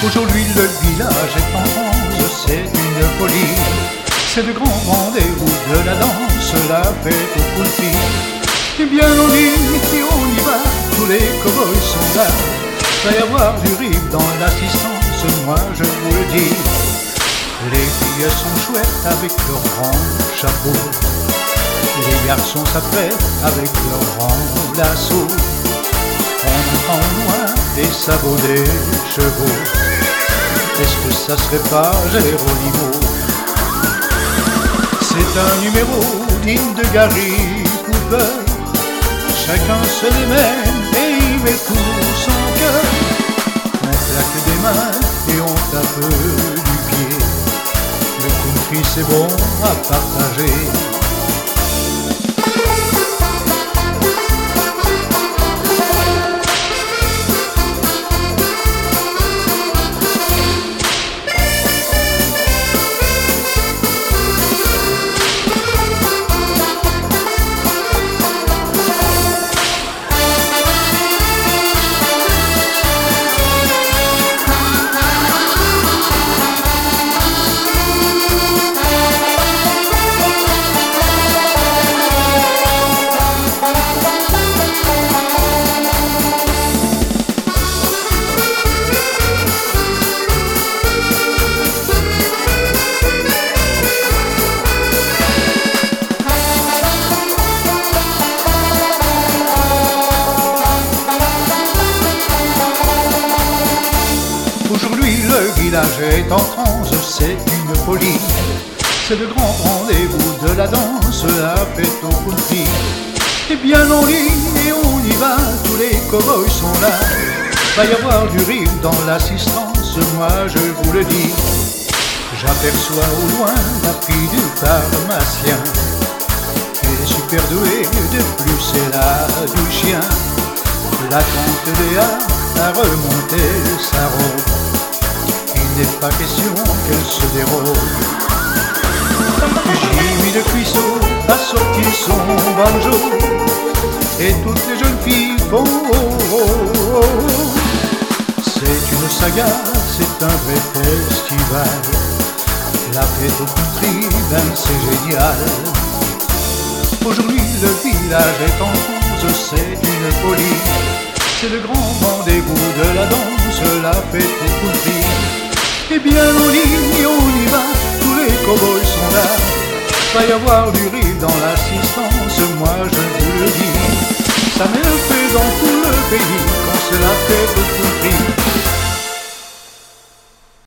Aujourd'hui le village est en rose, c'est une folie. C'est le grand rendez-vous de la danse, la fête au country. Et bien on dit et on y va, tous les cow-boys sont là. Va y avoir du rire dans l'assistance, moi je vous le dis. Les filles sont chouettes avec leurs grands chapeaux. Les garçons s'apprêtent avec leurs grands lassos. On entend loin les sabots des chevaux. Est-ce que ça serait pas Géronimo? C'est un numéro digne de Gary Cooper. Chacun se démène et il met tout son cœur. On claque des mains et on tape du pied. Le country c'est bon à partager. Aujourd'hui le village est en transe, c'est une folie. C'est le grand rendez-vous de la danse, la fête au country. Et bien on lit et on y va, tous les cow-boys sont là. Va y avoir du rire dans l'assistance, moi je vous le dis. J'aperçois au loin la fille du pharmacien. Elle est super douée, de plus c'est là du chien. La tante Léa a remonté sa robe. Il n'est pas question qu'elle se dérobe. Jimmy de Cuisseau a sorti son banjo. Et toutes les jeunes filles font oh, oh, oh, oh. C'est une saga, c'est un vrai festival. La fête au country, ben c'est génial. Aujourd'hui le village est en rose, c'est une folie. C'est le grand rendez-vous de la danse, la fête au country. Et bien on lit et on y va, tous les cow-boys sont là. Va y avoir du rire dans l'assistance, moi je vous le dis. Ça met un feu dans tout le pays quand c'est la fête au country.